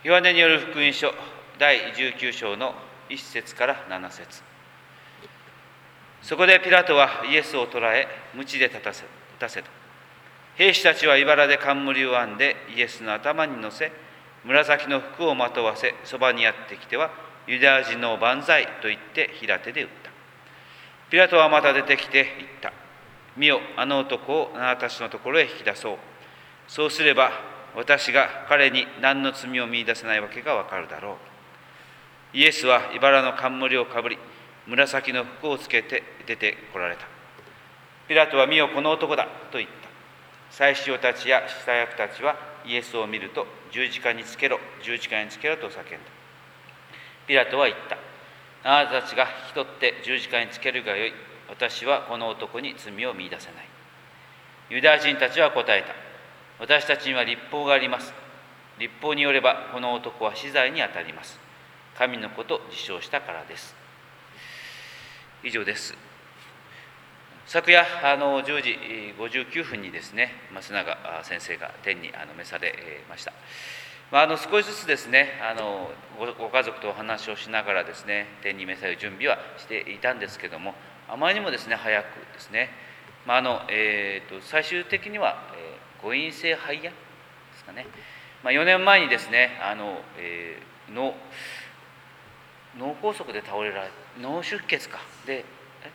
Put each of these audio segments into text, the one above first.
ヨハネによる福音書第19章の1節から7節。そこでピラトはイエスを捕らえ、鞭で立たせた。兵士たちは茨で冠を編んでイエスの頭に乗せ、紫の服をまとわせ、そばにやってきては、ユダヤ人の万歳と言って平手で打った。ピラトはまた出てきて言った。見よ、あの男をあなたたちのところへ引き出そう。そうすれば、私が彼に何の罪を見出せないわけがわかるだろう。イエスは茨の冠をかぶり、紫の服をつけて出てこられた。ピラトは見よ、この男だと言った。祭司長たちや司役たちはイエスを見ると、十字架につけろ、十字架につけろと叫んだ。ピラトは言った。あなたたちが引き取って十字架につけるがよい。私はこの男に罪を見出せない。ユダヤ人たちは答えた。私たちには律法があります。律法によればこの男は死罪にあたります。神の子と自称したからです。以上です。昨夜10時59分にですね、松永先生が天に召されました。少しずつですね、ご家族とお話をしながらですね、天に召される準備はしていたんですけども、あまりにもですね、早くですね、最終的には、誤飲性肺炎ですかね、4年前にですね、脳梗塞で倒れられ、脳出血かで、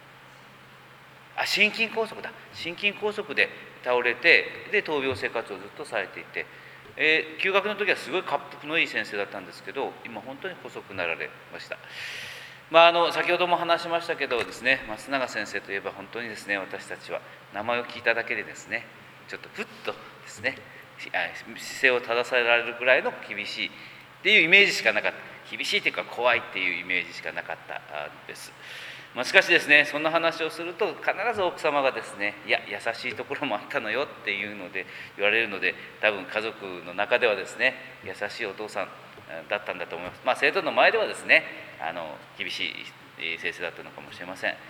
心筋梗塞だ、心筋梗塞で倒れて、で闘病生活をずっとされていて、休学の時はすごい恰幅のいい先生だったんですけど、今本当に細くなられました。先ほども話しましたけどですね、松永先生といえば本当にですね、私たちは名前を聞いただけでですね、ちょっとふっとですね、姿勢を正されられるぐらいの厳しいっていうイメージしかなかった。厳しいというか怖いっていうイメージしかなかったんです。しかしですね、そんな話をすると必ず奥様がですね、いや優しいところもあったのよっていうので言われるので、多分家族の中ではですね、優しいお父さんだったんだと思います。生徒の前ではですね、厳しい先生だったのかもしれません。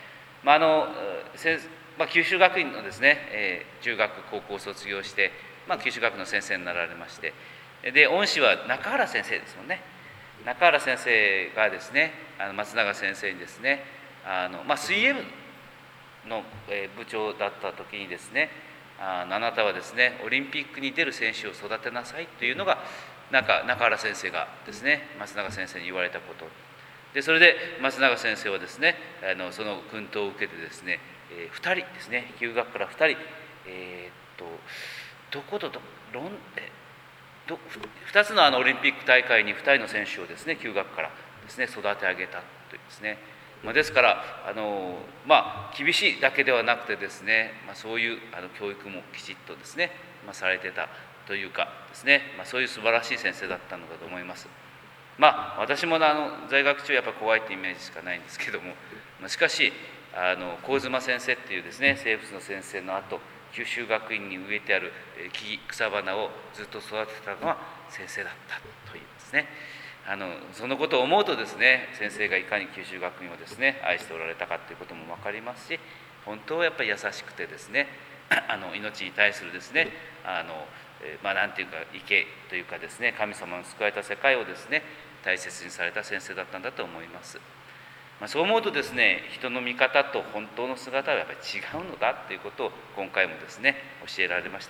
九州学院のですね、中学高校を卒業して、九州学院の先生になられまして、で恩師は中原先生ですもんね。中原先生がですね、松永先生にですね、水泳部の部長だった時にですね、あなたはですね、オリンピックに出る選手を育てなさいというのが中原先生がですね、松永先生に言われたことで、それで松永先生はですね、その薫陶を受けてですね、2人ですね、休学から2人、2つのオリンピック大会に2人の選手をですね、休学からですね、育て上げたというですね、ですから厳しいだけではなくてですね、そういう教育もきちっとですね、されてたというかですね、そういう素晴らしい先生だったのだと思います。私も在学中やっぱ怖いってイメージしかないんですけども、しかし神妻先生っていうですね、生物の先生の後、九州学院に植えてある木草花をずっと育てたのは先生だったというですね、そのことを思うとですね、先生がいかに九州学院をですね愛しておられたかということも分かりますし、本当はやっぱり優しくてですね、命に対するですね、なんていうか畏敬というかですね、神様の救われた世界をですね大切にされた先生だったんだと思います。そう思うとですね、人の見方と本当の姿はやっぱり違うのだということを今回もですね教えられました。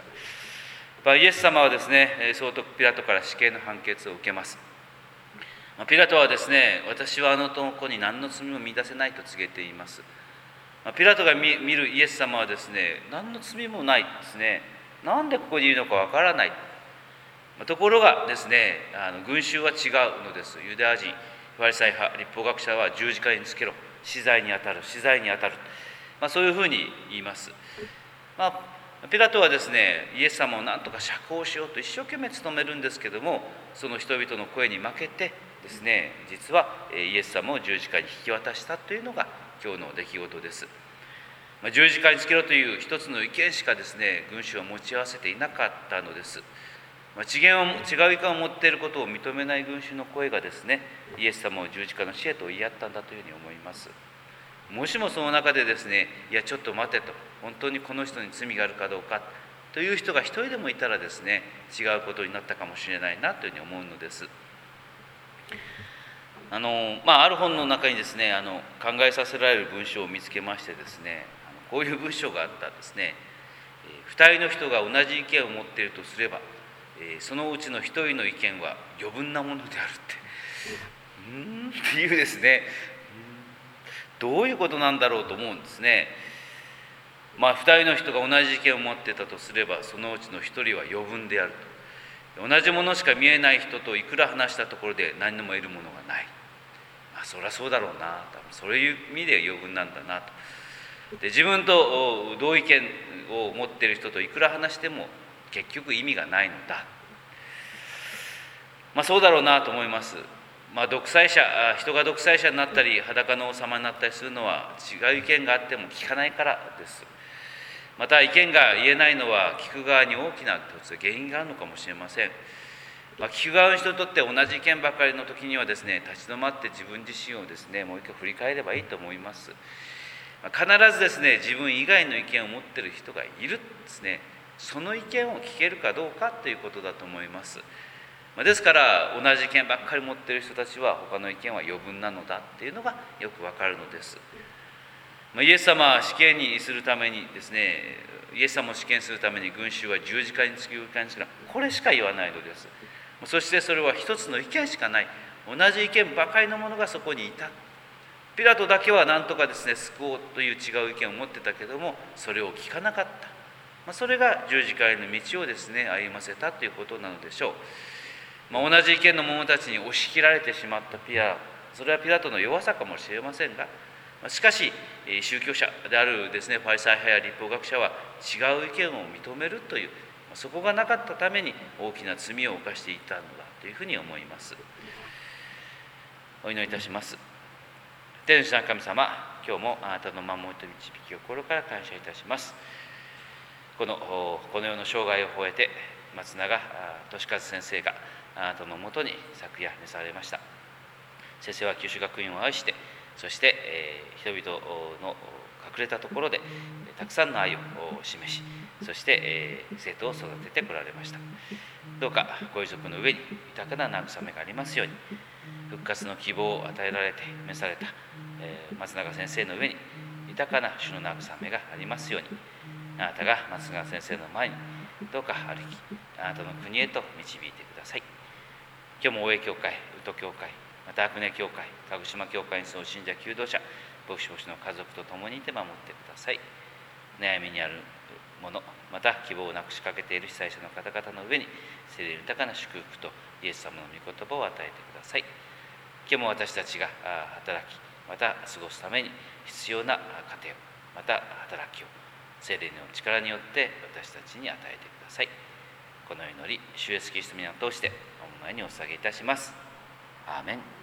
イエス様はですね、総督ピラトから死刑の判決を受けます。ピラトはですね、私はあの男に何の罪も見出せないと告げています。ピラトが見るイエス様はですね、何の罪もないですね、なんでここにいるのかわからない。ところがですね、群衆は違うのです。ユダヤ人、ファリサイ派、律法学者は十字架につけろ、死罪にあたる、死罪にあたる、そういうふうに言います。ピラトはですね、イエス様を何とか釈放しようと一生懸命努めるんですけども、その人々の声に負けてですね、実はイエス様を十字架に引き渡したというのが今日の出来事です。十字架につけろという一つの意見しかですね、群衆は持ち合わせていなかったのです。違う意見を持っていることを認めない群衆の声がですね、イエス様を十字架の死へと言い合ったんだというふうに思います。もしもその中でですね、いやちょっと待てと、本当にこの人に罪があるかどうかという人が一人でもいたらですね、違うことになったかもしれないなというふうに思うのです。 ある本の中にですね考えさせられる文章を見つけましてですね、こういう文章があったんですね。2人の人が同じ意見を持っているとすれば、そのうちの1人の意見は余分なものであるっていうですね、どういうことなんだろうと思うんですね。2人の人が同じ意見を持っていたとすれば、そのうちの1人は余分であると。同じものしか見えない人といくら話したところで何にも得るものがない。そりゃそうだろうな、多分そういう意味で余分なんだなと。で、自分と同意見を持っている人といくら話しても結局意味がないのだ。そうだろうなと思います。人が独裁者になったり裸の王様になったりするのは違う意見があっても聞かないからです。また意見が言えないのは聞く側に大きな原因があるのかもしれません。聞く側の人にとって同じ意見ばかりの時にはですね、立ち止まって自分自身をですねもう一回振り返ればいいと思います。必ずですね自分以外の意見を持っている人がいるですね、その意見を聞けるかどうかということだと思います。ですから同じ意見ばっかり持っている人たちは他の意見は余分なのだっていうのがよくわかるのです。イエス様は死刑にするためにですね、イエス様を死刑にするために群衆は十字架につきこれしか言わないのです。そしてそれは一つの意見しかない、同じ意見ばかりの者がそこにいた。ピラトだけは何とかですね救おうという違う意見を持ってたけども、それを聞かなかった。それが十字架への道をですね歩ませたということなのでしょう。同じ意見の者たちに押し切られてしまったそれはピラトの弱さかもしれませんが、しかし宗教者であるですねファリサイ派や立法学者は違う意見を認めるという、そこがなかったために大きな罪を犯していたのだというふうに思います。お祈りいたします。天主な神様、今日もあなたの守りと導きを心から感謝いたします。この世の生涯を終えて松永俊和先生があなたのもとに昨夜召されました。先生は九州学院を愛して、そして、人々の隠れたところでたくさんの愛を示し、そして、生徒を育ててこられました。どうかご遺族の上に豊かな慰めがありますように、復活の希望を与えられて召された、松永先生の上に豊かな主の慰めがありますように、あなたが松永先生の前にどうか歩き、あなたの国へと導いてください。今日も大江教会、宇都教会、また阿久根教会、鹿児島教会に住む信者求道者、牧師牧師の家族と共にいて守ってください。悩みにある者、また希望をなくしかけている被災者の方々の上に聖霊豊かな祝福とイエス様の御言葉を与えてください。今日も私たちが働き、また過ごすために必要な糧を、また働きを聖霊の力によって私たちに与えてください。この祈り、主イエスキリストの皆を通してお前にお捧げいたします。アーメン。